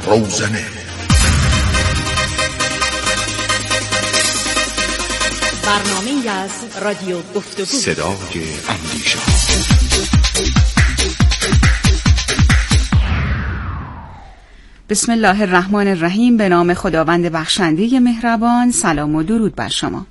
روزنه. برنامه‌ای از رادیو گفتگو، صدای اندیشه. بسم الله الرحمن الرحیم. به نام خداوند بخشنده مهربان. سلام و درود بر شما.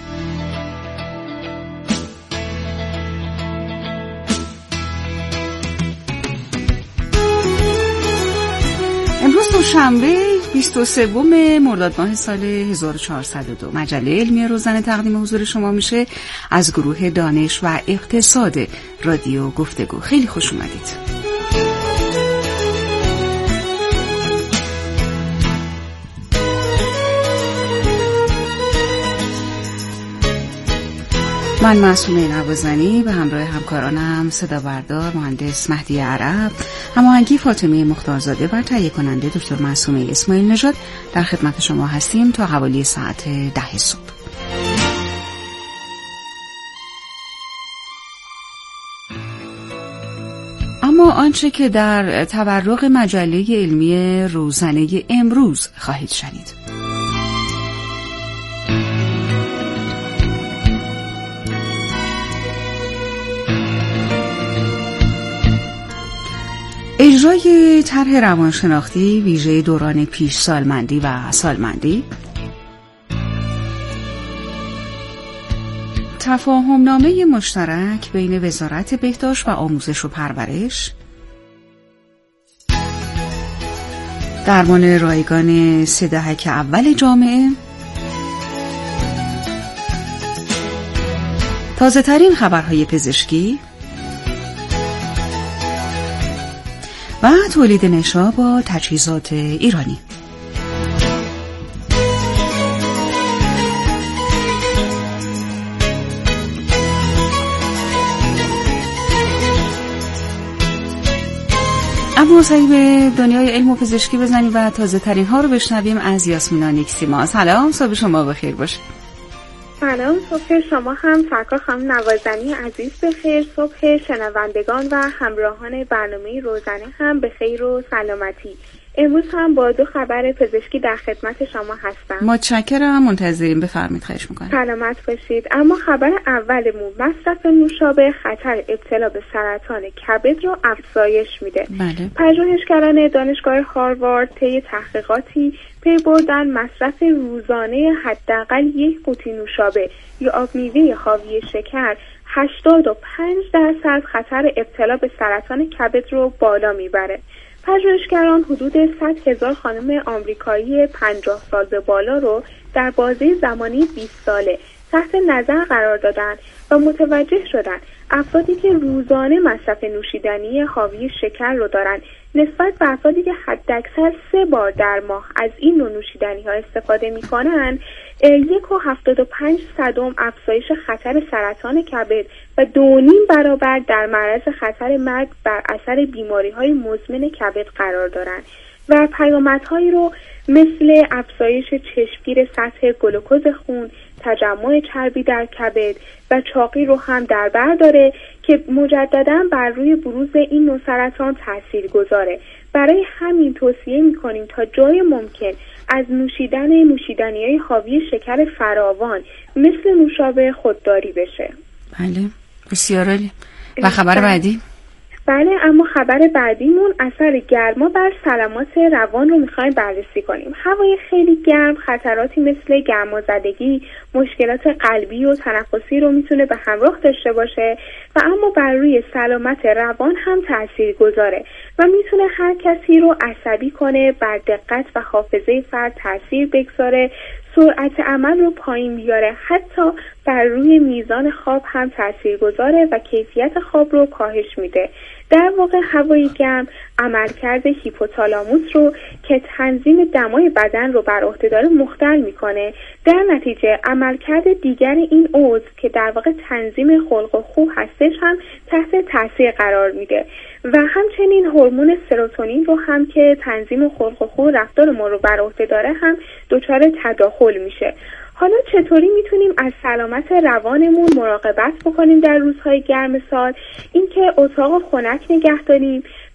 امروز دوشنبه 23 مرداد ماه سال 1402 مجله علمی روزنه تقدیم حضور شما میشه از گروه دانش و اقتصاد رادیو گفتگو. خیلی خوش اومدید. من معصومه نوازنی به همراه همکارانم صدا بردار مهندس مهدی عرب، هماهنگی فاطمه مختارزاده و تهیه کننده دکتر معصومه اسماعیل نژاد در خدمت شما هستیم تا حوالی ساعت 10 صبح. اما آنچه که در تورق مجله علمی روزنه امروز خواهید شنید: اجرای طرح روانشناختی ویژه دوران پیش سالمندی و سالمندی، تفاهمنامه مشترک بین وزارت بهداشت و آموزش و پرورش، درمان رایگان 3 دهک اول جامعه، تازه ترین خبرهای پزشکی و تولید نشا با تجهیزات ایرانی. اما سعی به دنیای علم و پزشکی بزنیم و تازه ترین ها رو بشنویم از یاسمینا نیکسیما. سلام، صبح شما بخیر باشه. سلام، صبح شما هم سرکار خانم نوازنی عزیز بخیر. صبح شنوندگان و همراهان برنامه روزنه هم به خیر و سلامتی. امروز هم با 2 خبر پزشکی در خدمت شما هستم. متشکرم، منتظریم، بفرمایید. خواهش میکنم. سلامت باشید. اما خبر اولمون مصرف نوشابه خطر ابتلا به سرطان کبد رو افزایش میده. بله. پژوهشگران دانشگاه هاروارد طی تحقیقاتی پی بردن مصرف روزانه حداقل 1 قوطی نوشابه یا آب میوه حاوی شکر 85% خطر ابتلا به سرطان کبد رو بالا میبره. پژوهشگران حدود 100,000 خانم آمریکایی 50 سال به بالا رو در بازه زمانی 20 ساله تحت نظر قرار دادن و متوجه شدن افرادی که روزانه مصرف نوشیدنی حاوی شکر رو دارن نسبت به افرادی که حداکثر 3 بار در ماه از این نوع نوشیدنی‌ها استفاده می‌کنن 1.75 افزایش خطر سرطان کبد و 2.5 برابر در معرض خطر مرگ بر اثر بیماری‌های مزمن کبد قرار دارند و پیامدهایی رو مثل افزایش چشمگیر سطح گلوکوز خون، تجمع چربی در کبد و چاقی رو هم در بر داره که مجدداً بر روی بروز این نوع سرطان تأثیر گذاره. برای همین توصیه می‌کنیم تا جای ممکن از نوشیدنی‌های حاوی شکر فراوان مثل نوشابه خودداری بشه. بله، بسیار عالی. و خبر بعدی؟ بله، اما خبر بعدیمون اثر گرما بر سلامت روان رو میخوایم بررسی کنیم. هوای خیلی گرم خطراتی مثل گرمازدگی، مشکلات قلبی و تنفسی رو میتونه به همراه داشته باشه و اما بر روی سلامت روان هم تأثیر گذاره و میتونه هر کسی رو عصبی کنه، بر دقت و حافظه فرد تأثیر بگذاره، سرعت عمل رو پایین بیاره، حتی بر روی میزان خواب هم تأثیر گذاره و کیفیت خواب رو کاهش میده. در واقع هوای گرم عملکرد هیپوتالاموس رو که تنظیم دمای بدن رو بر عهده داره مختل میکنه. در نتیجه عملکرد دیگر این عضو که در واقع تنظیم خلق و خو هستش هم تحت تاثیر قرار میده و همچنین هورمون سروتونین رو هم که تنظیم خلق و خو رفتار ما رو بر عهده داره هم دچار تداخل میشه. حالا چطوری میتونیم از سلامت روانمون مراقبت بکنیم در روزهای گرم سال؟ اینکه اتاق خنک نگه داریم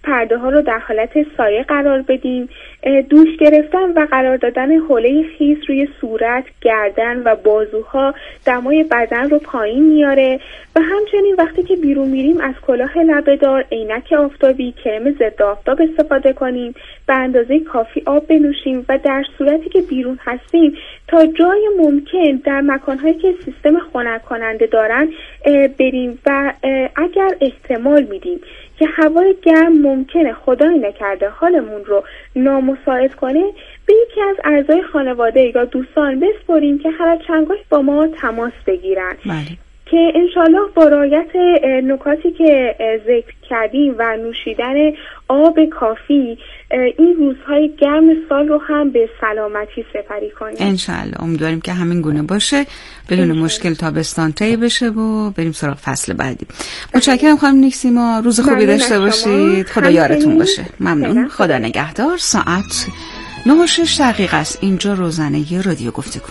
پرده ها رو در حالت سایه قرار بدیم. دوش گرفتن و قرار دادن حوله خیس روی صورت، گردن و بازوها دمای بدن رو پایین میاره و همچنین وقتی که بیرون میریم از کلاه لبه‌دار، عینک آفتابی، کرم ضد آفتاب استفاده کنیم، به اندازه کافی آب بنوشیم و در صورتی که بیرون هستیم تا جای ممکن در مکانهایی که سیستم خنک کننده دارن بریم و اگر احتمال میدیم که هوای گرم ممکنه خدای نکرده حالمون رو نامساعد کنه، به یکی از اعضای خانواده یا دوستان بسپریم که هر چند با ما تماس بگیرن. بله. که انشالله با رعایت نکاتی که ذکر کردیم و نوشیدن آب کافی این روزهای گرم سال رو هم به سلامتی سپری کنیم. انشالله امیدواریم که همین گونه باشه، بدون مشکل تابستان طی بشه و بریم سراغ فصل بعدی. متشکرم خانم نیکسیما، روز خوبی داشته باشید. خدا یارتون باشه. ممنون. خدا نگهدار. ساعت 9:06 است. اینجا روزانه رادیو گفتگو.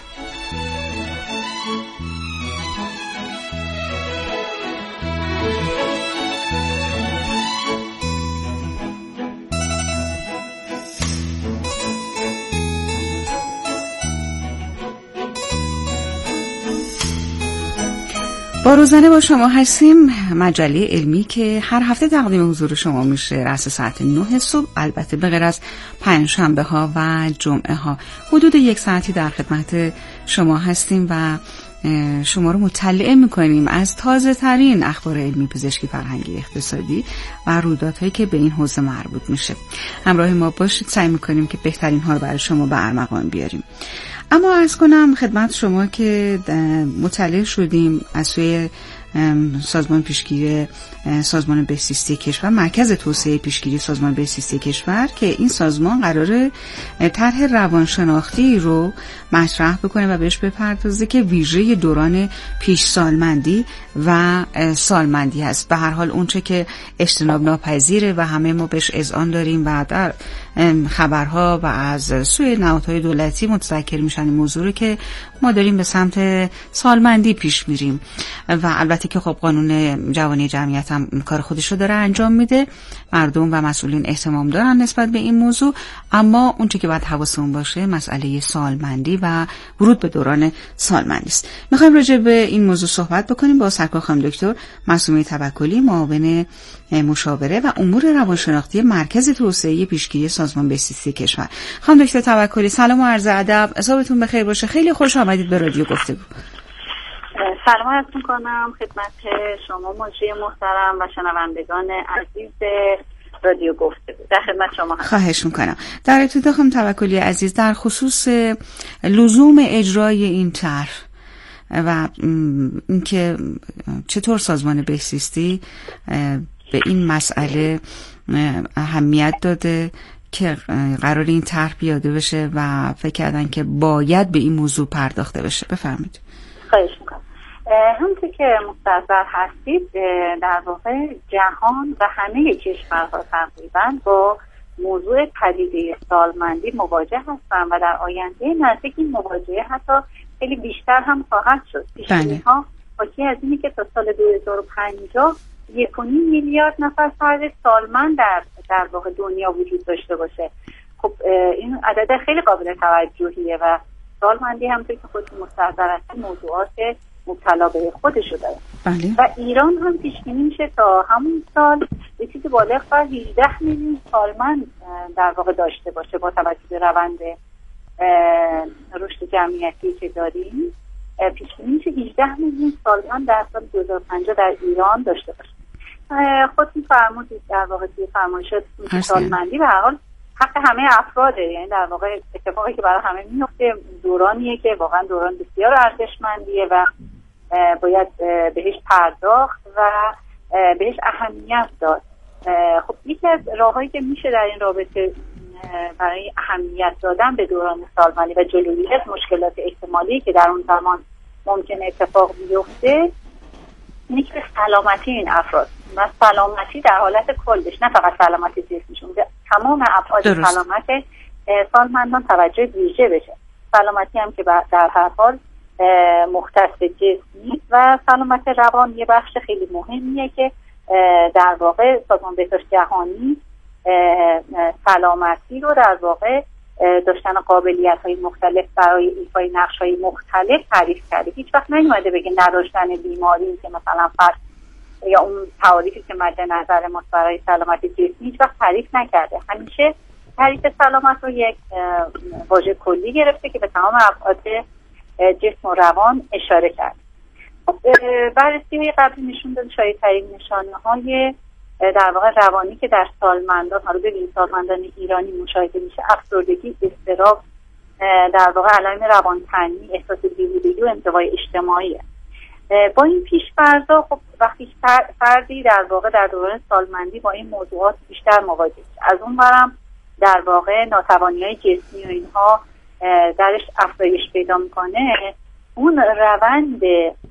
با روزانه با شما هستیم، مجله علمی که هر هفته تقدیم حضور شما میشه رأس ساعت 9 صبح، البته به غیر از پنجشنبه ها و جمعه ها. حدود 1 ساعتی در خدمت شما هستیم و شما رو مطلع میکنیم از تازه ترین اخبار علمی، پزشکی، فرهنگی، اقتصادی و رویدادهایی که به این حوزه مربوط میشه. همراه ما باشید، سعی میکنیم که بهترین ها رو برای شما به ارمغان بیاریم. اما عرض کنم خدمت شما که مطلع شدیم از سوی سازمان پیشگیری سازمان بهزیستی کشور، مرکز توسعه پیشگیری سازمان بهزیستی کشور، که این سازمان قراره طرح روانشناختی رو مطرح بکنه و بهش بپردازه که ویژه دوران پیش سالمندی و سالمندی هست. به هر حال اونچه که اجتناب ناپذیره و همه ما بهش اذعان داریم و در خبرها و از سوی نهادهای دولتی متذکر میشن این موضوع رو که ما داریم به سمت سالمندی پیش میریم و البته که خب قانون جوانی جمعیت هم کار خودش رو داره انجام میده، مردم و مسئولین اهتمام دارن نسبت به این موضوع، اما اونچه که باید حواسمون باشه مسئله سالمندی و ورود به دوران سالمندی است. میخوایم راجع به این موضوع صحبت بکنیم با سرکار خانم دکتر معصومه توکلی، معاون مشاوره و امور روانشناختی مرکز توسعه پیشگیری سازمان بهزیستی کشور. خانم دکتر توکلی، سلام و عرض ادب، صبحتون بخیر باشه. خیلی خوش آمدید به رادیو گفتگو. سلام عرض می‌کنم خدمت شما مجری محترم و شنوندگان عزیز رادیو گفتگو. در خدمت شما هستم. خواهش میکنم. در ابتدا خانم توکلی عزیز، در خصوص لزوم اجرای این طرح و اینکه چطور سازمان بهزیستی به این مسئله اهمیت داده که قرار این طرح پیاده بشه و فکر کردن که باید به این موضوع پرداخته بشه، بفرمایید. خواهش میکنم. همونطور که مستحضر هستید در واقع جهان و همه کشورها تقریبا با موضوع پدیده سالمندی مواجه هستن و در آینده نزدیک این مواجهه حتی خیلی بیشتر هم خواهد شد. پیش‌بینی‌ها حاکی از اینه که تا سال 2050 1.5 میلیارد نفر فرد سالمند در واقع دنیا وجود داشته باشه. خب این عدد خیلی قابل توجهیه و سالمندی همونطور که خودتون مستحضر هستید موضوعات مبتلا به خودشو داره. بله. و ایران هم پیش بینی میشه تا همون سال به چیزی بالغ بر 18 میلیون سالمند در واقع داشته باشه با توجه به روند رشد جمعیتی که داریم. پیش بینی میشه 18 میلیون سالمند در سال 2050 در ایران داشته باشه. خودتون فرمودید در واقع توی فرمایشات سالمندی به هر حال حق همه افراده، یعنی در واقع اتفاقی که برای همه میفته دورانیه که واقعا دوران بسیار ارزشمندیه و باید بهش پرداخت و بهش اهمیت داد. خب یکی از راههایی که میشه در این رابطه برای اهمیت دادن به دوران سالمندی و جلوگیری از مشکلات احتمالی که در اون زمان ممکنه اتفاق بیفته اینه که سلامتی این افراد و سلامتی در حالت کلش، نه فقط سلامتی جسمشون، تمام ابعاد سلامت سالمندان توجه ویژه بشه. سلامتی هم که در هر حال مختص جسمی و سلامت روان یه بخش خیلی مهمیه که در واقع سازمان بهداشت جهانی سلامتی رو در واقع داشتن قابلیت‌های مختلف برای ایفای نقش‌های مختلف تعریف کرده. هیچ وقت نیومده بگه نداشتن بیماری که مثلا فرد یا اون تعریفی که مد نظر ما برای سلامت جسمی هیچ وقت تعریف نکرده. همیشه تعریف سلامت رو یک واژه کلی گرفته که به تمام ابعاد جسم و روان اشاره کرد. بررسی‌های قبلی نشون داد شایع‌ترین نشانه‌های در واقع روانی که در سالمندان، حالا ببینید سالمندان ایرانی مشاهده میشه، افسردگی، اضطراب، در واقع علائم روانتنی، احساس بیهودگی و انزوای اجتماعیه. با این پیش‌فرض‌ها خب وقتی فردی در واقع در دوران سالمندی با این موضوعات بیشتر مواجه میشه، از اون برم در واقع ناتوانی‌های جسمی و اینها درش افزایش پیدا میکنه، اون روند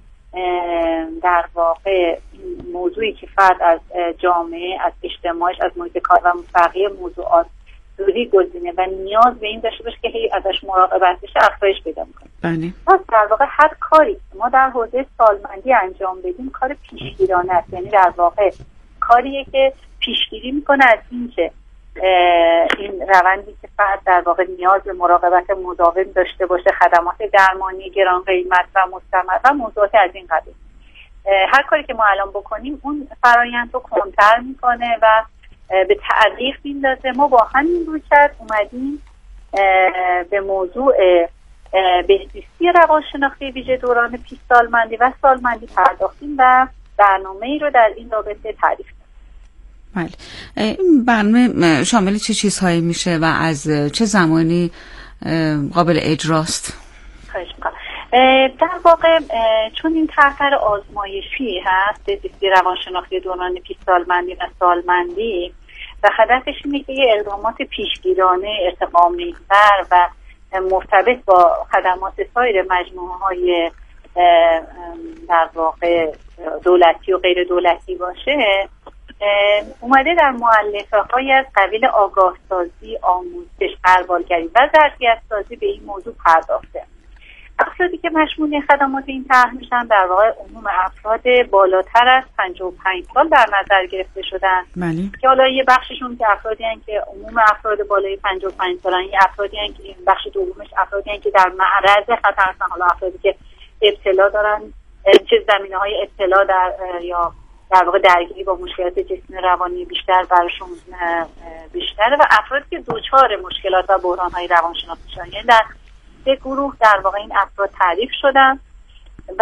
در واقع موضوعی که فرد از جامعه، از اجتماعش، از محیط کار و بقیه موضوعات دوری گزینه و نیاز به این داشته باشه که هی ازش مراقبت بشه افزایش پیدا میکنه. بله. پس در واقع هر کاری ما در حوزه سالمندی انجام بدیم کار پیشگیرانه است، یعنی در واقع کاریه که پیشگیری میکنه از اینکه این روندی که فرد در واقع نیاز به مراقبت مداوم داشته باشه، خدمات درمانی گران قیمت و مستمر و موضوعات از این قبیل، هر کاری که ما الان بکنیم اون فرآیند رو کنتر میکنه و به تعریف میندازه. ما با همین رویکرد اومدیم به موضوع بهزیستی روانشناختی ویژه دوران پیش سالمندی و سالمندی پرداختیم و برنامه‌ای رو در این رابطه تعریف کردیم. بله. این برنامه شامل چه چیزهایی میشه و از چه زمانی قابل اجراست؟ خواهش می‌کنم. در واقع چون این طرح آزمایشی هست، بهزیستی روانشناختی دوران پیش سالمندی و سالمندی، و هدفش اینه که یه اقدامات پیشگیرانه ارتقامی‌تر و مرتبط با خدمات سایر مجموعه‌های در واقع دولتی و غیر دولتی باشه، اومده در مؤلفه‌های از قبیل آگاهسازی، آموزش، غربالگری و ظرفیت‌سازی به این موضوع پرداخته. افرادی که مشمول خدمات این طرح میشن در واقع عموم افراد بالاتر از 55 سال در نظر گرفته شدن. بله. که حالا یه بخششون که افرادی هستن که عموم افراد بالای 55 سالن، یه افرادی هستن که این بخش دومش افرادی هستن که در معرض خطر هستن، حالا افرادی که ابتلا دارن، چه زمینه‌های ابتلا یا در واقع درگیری با مشکلات جسمی روانی بیشتر براشون بیشتره، و افرادی که دچار مشکلات و بحران‌های روانشناختی شدن. یعنی در سه گروه در واقع این افراد تعریف شدن و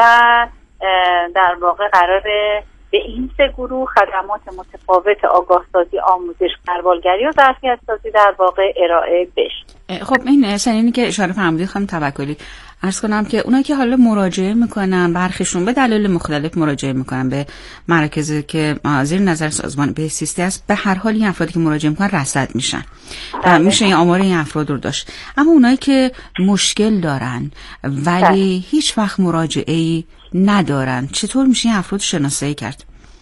در واقع قراره به این سه گروه خدمات متفاوت آگاهسازی، آموزش، غربالگری و ظرفیت‌سازی در واقع ارائه بشه. خب این سنینی که اشاره فرمودید خانم توکلی، عرض کنم که اونایی که حالا مراجعه میکنن، برخیشون به دلایل مختلف مراجعه میکنن به مراکزی که زیر نظر سازمان بهزیستی است، به هر حال این افرادی که مراجعه میکنن رصد میشن و میشه این آمار این افراد رو داشت. اما اونایی که مشکل دارن ولی هیچ وقت مراجعه‌ای ندارن، چطور میشه این افراد شناسایی کرد؟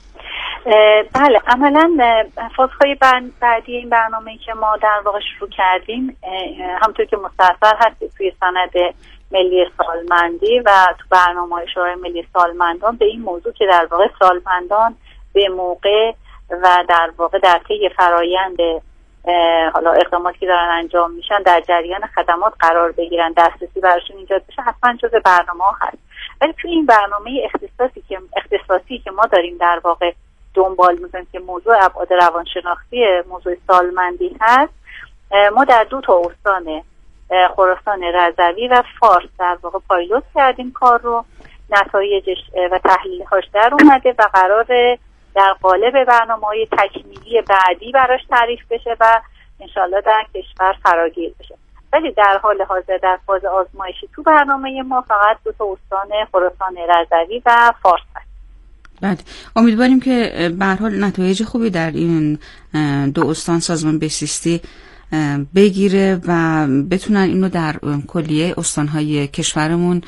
بله، عملا فازهای بعدی این برنامه‌ای که ما در واقع شروع کردیم، همونطور که مستحضر هستید توی سند ملی سالمندی و تو برنامه‌های شورای ملی سالمندان، به این موضوع که در واقع سالمندان به موقع و در واقع در طی فرایند حالا اقداماتی که دارن انجام میشن در جریان خدمات قرار بگیرن، دسترسی براشون ایجاد بشه، حتما جزء برنامه‌ها هست. ولی توی این برنامه اختصاصی که ما داریم در واقع دنبال می‌کنیم که موضوع ابعاد روانشناختی موضوع سالمندی هست، ما در 2 استان خراسان رضوی و فارس در واقع پایلوت کردیم کار رو، نتایجش و تحلیل‌هاش در اومده و قراره در قالب برنامه‌های تکمیلی بعدی براش تعریف بشه و انشالله در کشور فراگیر بشه. ولی در حال حاضر در فاز آزمایشی تو برنامه ما فقط 2 استان خراسان رضوی و فارس هست. بعد امیدواریم که به هر حال نتایج خوبی در این 2 استان سازمان بهزیستی بگیره و بتونن اینو در کلیه استان‌های کشورمون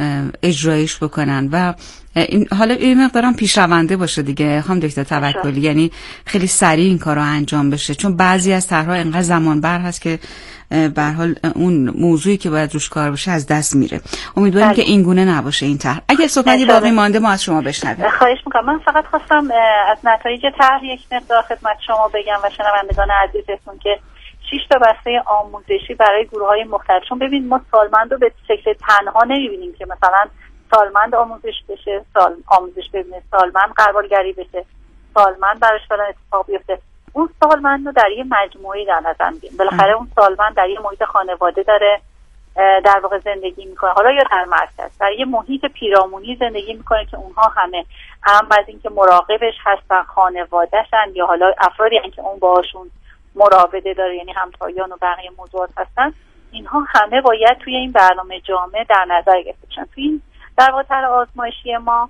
اجرایش بکنن و این حالا این مقدارم پیشرونده باشه دیگه خانم دکتر توکلی، یعنی خیلی سریع این کارا انجام بشه، چون بعضی از طرح‌ها اینقدر زمان بر هست که به هر حال اون موضوعی که باید روش کار بشه از دست میره. امیدواریم که این گونه نباشه این طرح. اگه صحبتی باقی مانده ما از شما بشنویم. خواهش می‌کنم. من فقط خواستم از نتایج طرح یک مقدار خدمت شما بگم و شنوندگان عزیزتون که 6 تا بسته آموزشی برای گروه‌های مختلف، چون ببین ما سالمند رو به شکل تنها نمی‌بینیم که مثلا سالمند آموزش بشه، آموزش ببینه، سالمند قربالگری بشه، سالمند براش فلان اتفاق بیفته. اون سالمند رو در یه مجموعه‌ای در نظر می‌گیریم. بالاخره اون سالمند در یه محیط خانواده داره در واقع زندگی میکنه، حالا یا در مرکز در یه محیط پیرامونی زندگی میکنه که اونها همه هم از اینکه مراقبش هستن، خانواده‌شن یا حالا افرادی که اون باهاشون مراوده داره، یعنی همتایان و بقیه موضوعات هستن. اینها همه باید توی این برنامه جامع در نظر گرفته بشن. توی این در واقع طرح آزمایشی ما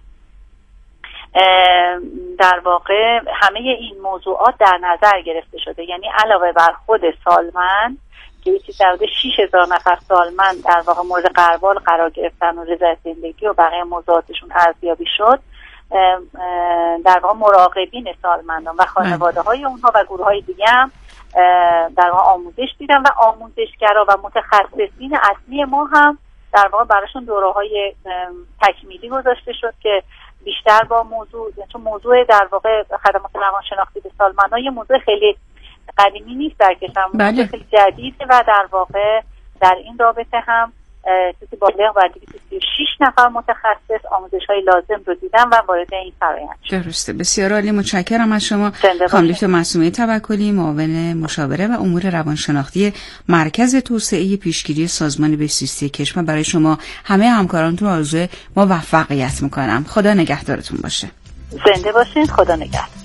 در واقع همه این موضوعات در نظر گرفته شده، یعنی علاوه بر خود سالمند که چیزی حدود 6000 نفر سالمند در واقع مورد غربال قرار گرفتن و رضایت زندگی و بقیه موضوعاتشون ارزیابی شد، در واقع مراقبین سالمندان و خانواده های اونها و گروه های دیگه هم در واقع آموزش دیدن و آموزشگرا و متخصصین اصلی ما هم در واقع براشون دوره‌های تکمیلی گذاشته شد که بیشتر با موضوع، چون موضوع در واقع خدمات روانشناختی به سالمندان یه موضوع خیلی قدیمی نیست در کشور، موضوع خیلی جدیده و در واقع در این رابطه هم چیزی بالغ بر 236 نفر متخصص آموزش‌های لازم رو دیدن و وارد این فرآیند شدن. درسته. بسیار عالی، متشکرم از شما خانم دکتر معصومه توکلی، معاون مشاوره و امور روانشناختی مرکز توسعه پیشگیری سازمان بهزیستی کشور. برای شما همه همکارانتون آرزوی موفقیت میکنم. خدا نگهدارتون باشه. زنده باشین. خدا نگهدار.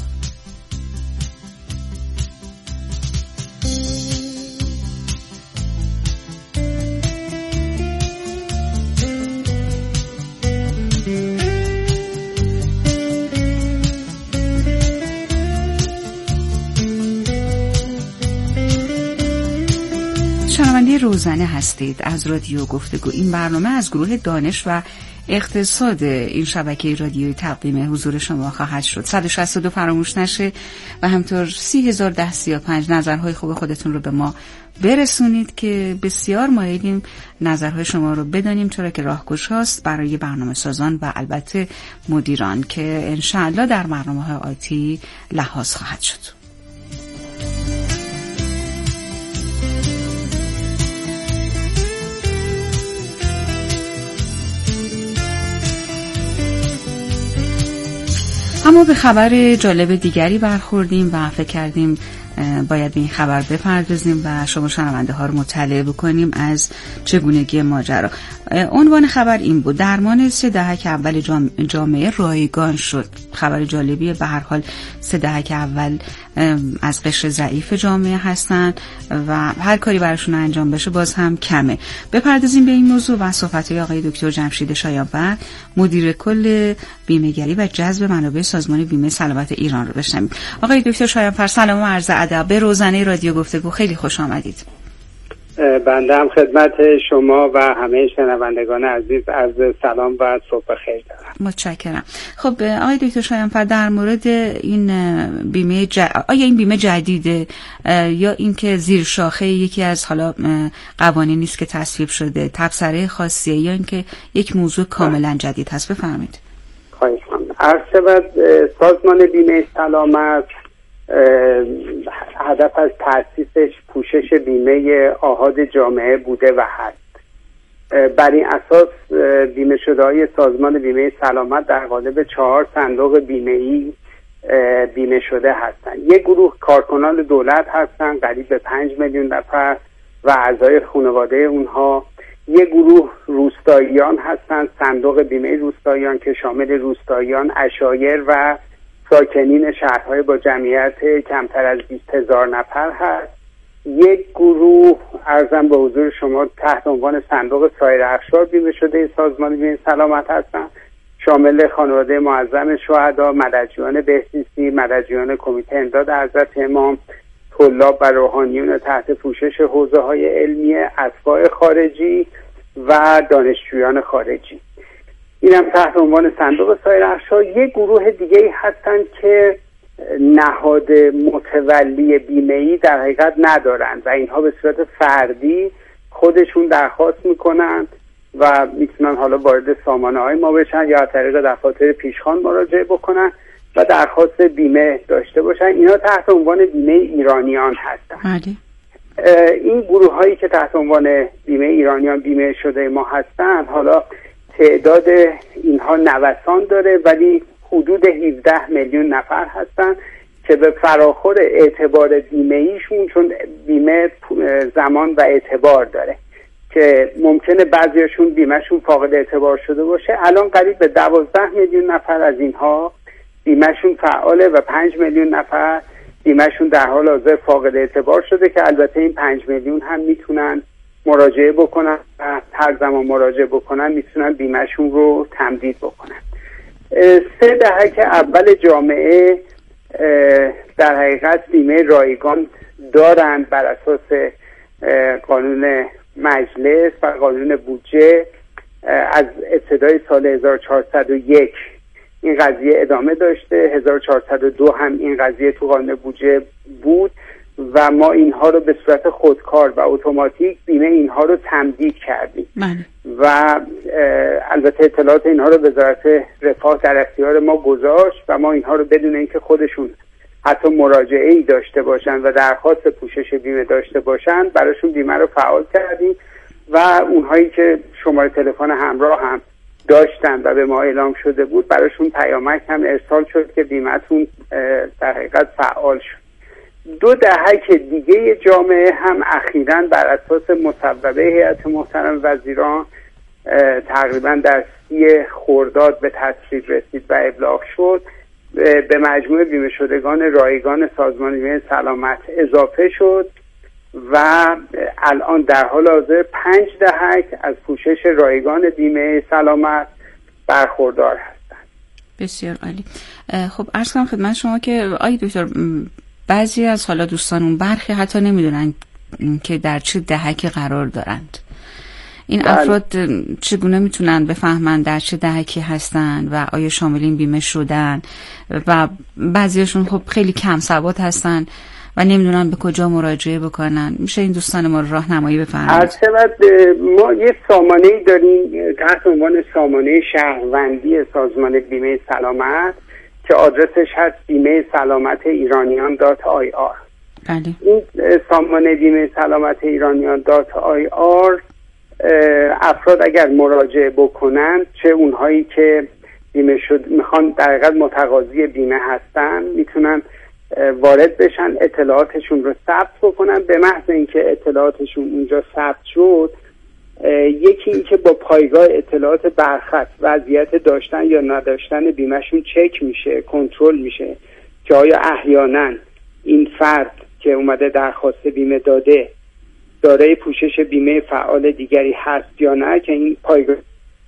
شنونده روزانه هستید از رادیو گفتگو. این برنامه از گروه دانش و اقتصاد این شبکه رادیویی تقدیم حضور شما خواهد شد. 162 فراموش نشه و همطور 301035 نظرهای خوب خودتون رو به ما برسونید که بسیار مایلیم نظرهای شما رو بدانیم، چرا که راهگشا هاست برای برنامه سازان و البته مدیران که انشاءالله در برنامه‌های آتی لحاظ خواهد شد. اما به خبر جالب دیگری برخوردیم و فکر کردیم باید به این خبر بپردازیم و شما شنونده ها رو مطلع بکنیم از چگونگی ماجرا. عنوان خبر این بود: درمان 3 دهک اول جامعه رایگان شد. خبر جالبیه. به هر حال 3 دهک اول از قشر ضعیف جامعه هستن و هر کاری براشون انجام بشه باز هم کمه. بپردازیم به این موضوع و صحبت‌های آقای دکتر جمشید شایانفر، مدیر کل بیمه‌گری و جذب منابع سازمان بیمه سلامت ایران رو بشنویم. آقای دکتر شایانفر سلام و عرض ادب به روزانه رادیو گفتگو. خیلی خوش آمدید. بنده هم خدمت شما و همه شنوندگان عزیز عرض سلام و صبح بخیر دارم. متشکرم. خب آقای دکتر شایانفر، در مورد این بیمه آیا این بیمه جدیده یا اینکه زیر شاخه یکی از حالا قوانینی است که تصویب شده، تبصره خاصیه یا اینکه یک موضوع کاملا جدید هست؟ بفرمایید. خواهش می‌کنم. عرض شود سازمان بیمه سلامت هدف از تأسیسش پوشش بیمه آحاد جامعه بوده و هست. بر این اساس بیمه شده‌های سازمان بیمه سلامت در قالب 4 صندوق بیمه‌ای بیمه شده هستند. یک گروه کارکنان دولت هستند قریب به 5 میلیون نفر و اعضای خانواده اونها. یک گروه روستاییان هستند، صندوق بیمه روستاییان که شامل روستاییان، عشایر و ساکنین شهرهای با جمعیت کمتر از 20,000 نفر هست. یک گروه عرضم به حضور شما تحت عنوان صندوق سایر اقشار بیمه شده سازمان بیمه سلامت هستند، شامل خانواده معظم شهدا، مددجویان بهزیستی، مددجویان کمیته امداد حضرت امام، طلاب و روحانیون تحت پوشش حوزه‌های علمی، اتباع خارجی و دانشجویان خارجی. اینم تحت عنوان صندوق سایر اقشار. یک گروه دیگه هستن که نهاد متولی بیمه‌ای در حقیقت ندارن و اینها به صورت فردی خودشون درخواست میکنن و میتونن حالا وارد سامانه‌های ما بشن یا از طریق دفاتر پیشخوان مراجعه بکنن و درخواست بیمه داشته باشن. اینا تحت عنوان بیمه ایرانیان هستن. این گروه هایی که تحت عنوان بیمه ایرانیان بیمه شده ما هستن، حالا تعداد اینها نوسان داره ولی حدود 17 میلیون نفر هستن که به فراخور اعتبار بیمه‌ایشون، چون بیمه زمان و اعتبار داره که ممکنه بعضیاشون بیمهشون فاقد اعتبار شده باشه، الان قریب به 12 میلیون نفر از اینها بیمهشون فعاله و 5 میلیون نفر بیمهشون در حال حاضر فاقد اعتبار شده که البته این 5 میلیون هم میتونن مراجعه بکنن و هر زمان مراجعه بکنن میتونن بیمهشون رو تمدید بکنن. 3 دهه اول جامعه در حقیقت بیمه رایگان دارن بر اساس قانون مجلس و قانون بودجه. از ابتدای سال 1401 این قضیه ادامه داشته، 1402 هم این قضیه تو قانون بودجه بود و ما اینها رو به صورت خودکار و اتوماتیک بیمه اینها رو تمدید کردیم و البته اطلاعات اینها رو وزارت رفاه در اختیار ما گذاشت و ما اینها رو بدون اینکه خودشون حتی مراجعه‌ای داشته باشن و درخواست پوشش بیمه داشته باشن براشون بیمه رو فعال کردیم و اونهایی که شماره تلفن همراه هم داشتن و به ما اعلام شده بود براشون پیامک هم ارسال شد که بیمه‌تون در حقیقت فعال شد. 2 دهه که دیگه جامعه هم اخیراً بر اساس مصوبه هیئت محترم وزیران تقریباً در 30 خرداد به تصویب رسید و ابلاغ شد، به مجموع بیمه شدگان رایگان سازمان بیمه سلامت اضافه شد و الان در حال حاضر 5 دهک از پوشش رایگان بیمه سلامت برخوردار هستند. بسیار عالی. خب عرض کنم خدمت شما که آقای دکتر بعضی از حالا دوستانون برخی حتی نمیدونن که در چه دهکی قرار دارند. این افراد چگونه میتونن بفهمن در چه دهکی هستن و آیا شامل این بیمه شدن؟ و بعضیشون خب خیلی کم سواد هستن و نمیدونن به کجا مراجعه بکنن. میشه این دوستان ما رو راهنمایی بفرمایید؟ ما یه سامانه‌ای داریم تحت عنوان سامانه شهروندی سازمان بیمه سلامت که آدرسش هست بیمه سلامت ایرانیان.ir. این سامانه بیمه سلامت ایرانیان.ir افراد اگر مراجعه بکنن، چه اونهایی که بیمه شد میخوان در حقیقت متقاضی بیمه هستن، میتونن وارد بشن، اطلاعاتشون رو ثبت بکنن. به محض اینکه اطلاعاتشون اونجا ثبت شد، یکی اینکه با پایگاه اطلاعات برخط وضعیت داشتن یا نداشتن بیمهشون چک میشه، کنترل میشه که آیا احیانا این فرد که اومده درخواست بیمه داده دارای پوشش بیمه فعال دیگری هست یا نه، که این پایگاه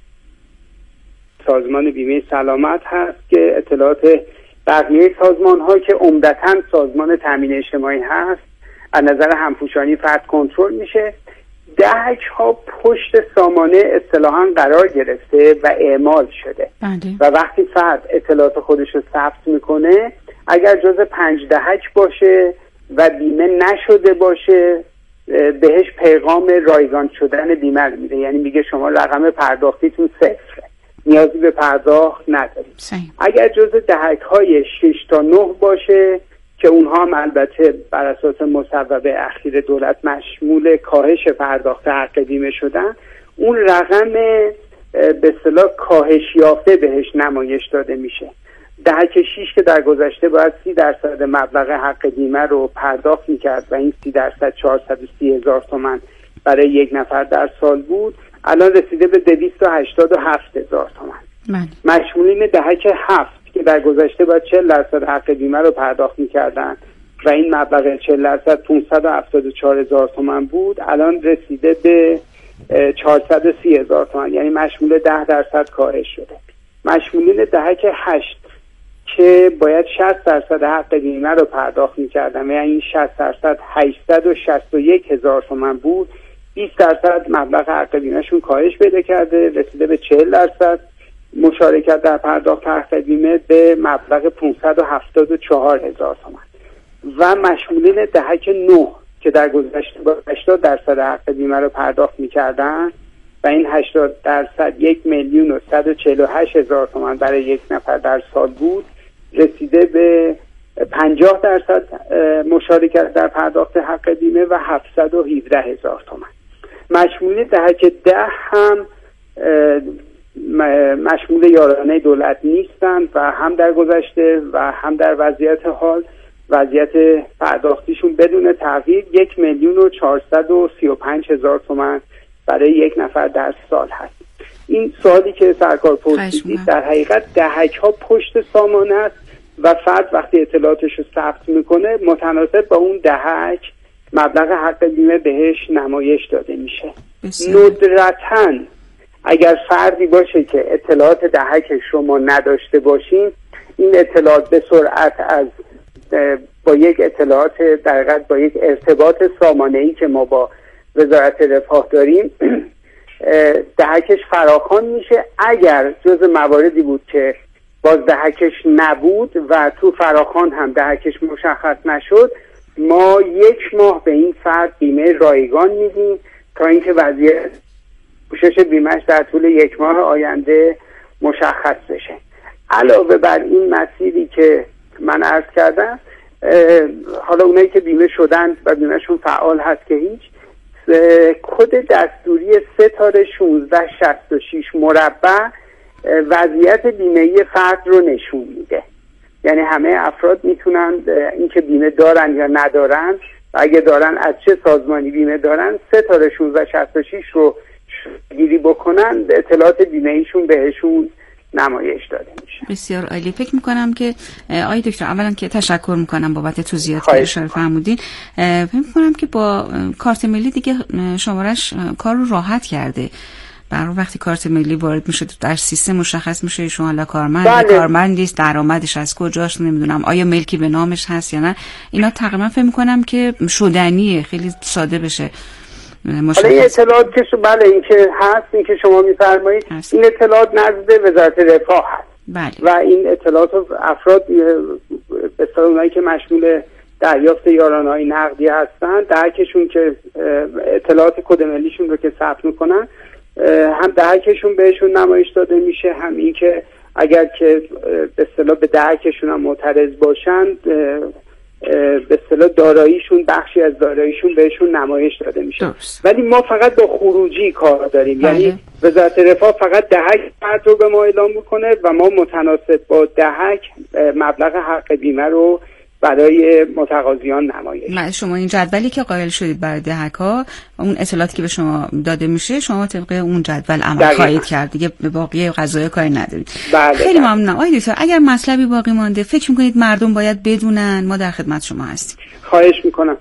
سازمان بیمه سلامت هست که اطلاعات بقیه سازمان ها که عمدتاً سازمان تامین اجتماعی هست از نظر همپوشانی فرد کنترل میشه. دهک ها پشت سامانه اصطلاحاً قرار گرفته و اعمال شده و وقتی فرد اطلاعات خودش رو ثبت میکنه، اگر جز 5 دهک باشه و بیمه نشده باشه، بهش پیغام رایگان شدن بیمه میده، یعنی میگه شما رقم پرداختیتون 0، نیازی به پرداخت نداریم. اگر جز دهک های 6 تا 9 باشه که اونها هم البته بر اساس مصوبه اخیر دولت مشمول کاهش پرداخت حق بیمه شدن، اون رقم به اصطلاح کاهش یافته بهش نمایش داده میشه. دهک 6 که در گذشته باید 30% مبلغ حق بیمه رو پرداخت میکرد و این 30% 430,000 تومان برای یک نفر در سال بود، الان رسیده به 287,000 تومان. مشمولین دهک 7 که در گذشته باید 40% حق بیمه رو پرداخت میکردن و این مبلغ 40% 574,000 تومان بود، الان رسیده به 430,000 تومان، یعنی مشمول 10% کاهش شده. مشمولین دهک 8 که باید 60% حق بیمه رو پرداخت میکردن و یعنی 60% 861,000 تومان بود، 20% مبلغ حق بیمهشون کاهش پیدا کرده، رسیده به 40% مشارکت در پرداخت حق بیمه به مبلغ 574,000 تومان و مشمولین دهک 9 که در گذشته با 80% حق بیمه رو پرداخت می‌کردن و این 80% 1,148,000 تومان برای یک نفر در سال بود، رسیده به 50% مشارکت در پرداخت حق بیمه و 717,000 تومان. مشمول دهک 10 هم مشمول یارانه دولت نیستند و هم در گذشته و هم در وضعیت حال وضعیت پرداختیشون بدون تغییر 1,435,000 تومان برای یک نفر در سال هست. این سوالی که سرکار پرسیدید در حقیقت دهک ها پشت سامانه است و فرد وقتی اطلاعاتش رو ثبت میکنه متناسب با اون دهک مبلغ حق بیمه بهش نمایش داده میشه. ندرتاً اگر فردی باشه که اطلاعات دهکش شما نداشته باشین، این اطلاعات به سرعت از با یک اطلاعات در حقیقت با یک ارتباط سامانه‌ای که ما با وزارت رفاه داریم دهکش فراخوان میشه. اگر جز مواردی بود که باز دهکش نبود و تو فراخوان هم دهکش مشخص نشد، ما 1 ماه به این فرد بیمه رایگان میدیم تا اینکه وضعیت پوشش بیمهش در طول 1 ماه آینده مشخص بشه. علاوه بر این مسیری که من عرض کردم، حالا اونایی که بیمه شدن و بیمهشون فعال هست که هیچ، کد دستوری 3/1666 مربع وضعیت بیمه‌ای فرد رو نشون میده. یعنی همه افراد میتونن اینکه بیمه دارن یا ندارن و اگه دارن از چه سازمانی بیمه دارن 3/1666 رو گیری بکنن، اطلاعات بیمه‌ایشون بهشون نمایش داده میشه. بسیار عالی. فکر میکنم که آقای دکتر اولا که تشکر میکنم بابت توضیحاتی که اشاره فرمودین. فکر میکنم که با کارت ملی دیگه شمارش کار رو راحت کرده. برای وقتی کارت ملی وارد میشه در سیستم مشخص میشه شما حالا کارمندی است، درآمدش از کجاست نمیدونم، آیا ملکی به نامش هست یا نه. اینا تقریبا فکر میکنم که شدنیه، خیلی ساده بشه. حالا این اطلاعات که بله این که هست، این که شما میفرمایید این اطلاعات نزد وزارت رفاه هست. بله. و این اطلاعات افراد به اصطلاح اونایی که مشمول دریافت یارانه‌های نقدی هستن، دهکشون که اطلاعات کد ملیشون رو که ثبت میکنن هم دهکشون بهشون نمایش داده میشه، هم این که اگر که به اصطلاح به دهکشون هم معترض باشند به اصطلاح داراییشون بخشی از داراییشون بهشون نمایش داده میشه. درست. ولی ما فقط با خروجی کار داریم. یعنی وزارت رفاه فقط دهک فرد رو به ما اعلام میکنه و ما متناسب با دهک مبلغ حق بیمه رو برای متقاضیان نمایش. شما این جدولی که قائل شدید برای دهک‌ها، اون اطلاعاتی که به شما داده میشه شما طبق اون جدول عمل خواهید کرد دیگه، به باقی قضايا کاری ندارید. خیلی ممنونم. آقای دکتر اگر مطلبی باقی مانده فکر می‌کنید مردم باید بدونن، ما در خدمت شما هستیم. خواهش میکنم.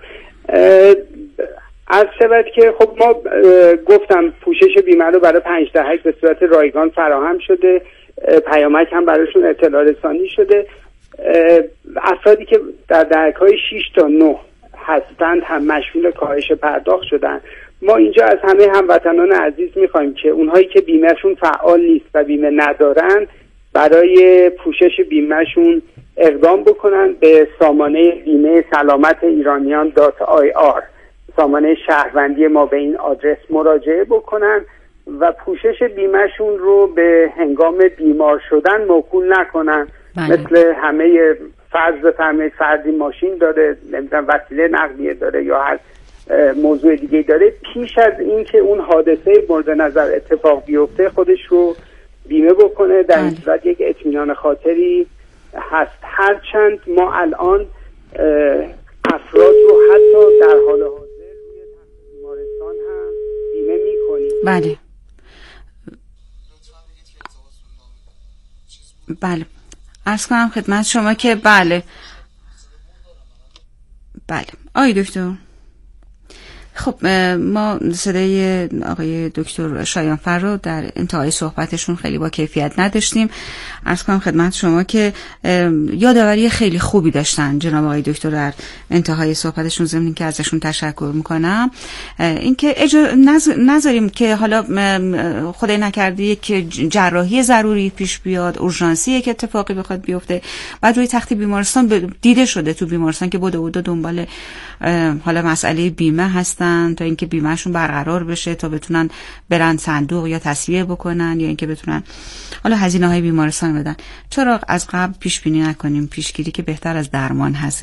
عرض شود که خب ما گفتم پوشش بیمه رو برای 5 دهک به صورت رایگان فراهم شده، پیامک هم براشون اطلاع رسانی شده. افرادی که در دهک‌های 6 تا 9 هستند هم مشمول کاهش پرداخت شدن. ما اینجا از همه هموطنان عزیز می‌خوایم که اونهایی که بیمهشون فعال نیست و بیمه ندارن برای پوشش بیمهشون اقدام بکنن، به سامانه بیمه سلامت ایرانیان .ir سامانه شهروندی ما به این آدرس مراجعه بکنن و پوشش بیمهشون رو به هنگام بیمار شدن موکول نکنن. مثل همه فرض بفرمایید فردی ماشین داره، نمیدونم وسیله نقلیه داره یا هر موضوع دیگه داره، پیش از این که اون حادثه مورد نظر اتفاق بیفته خودش رو بیمه بکنه. در این صورت یک اطمینان خاطری هست. هرچند ما الان افراد رو حتی در حال حاضر روی بیمارستان هم بیمه میکنیم. بله بله عرض کنم خدمت شما که بله آقای دکتر خب ما صدای آقای دکتر شایانفر رو در انتهای صحبتشون خیلی با کیفیت نداشتیم. عرض کنم خدمت شما که یادآوری خیلی خوبی داشتن جناب آقای دکتر در انتهای صحبتشون، ضمن که ازشون تشکر میکنم. اینکه نذاریم که حالا خدای نکرده یک جراحی ضروری پیش بیاد، اورژانسی یک اتفاقی بخواد بیفته، بعد روی تخت بیمارستان دیده شده تو بیمارستان که بوده دنبال حالا مسئله بیمه هستن تا اینکه بیمهشون برقرار بشه تا بتونن برن صندوق یا تسویه بکنن یا اینکه بتونن حالا هزینه‌های بیمارستان بدن. چرا از قبل پیش بینی نکنیم؟ پیشگیری که بهتر از درمان هست.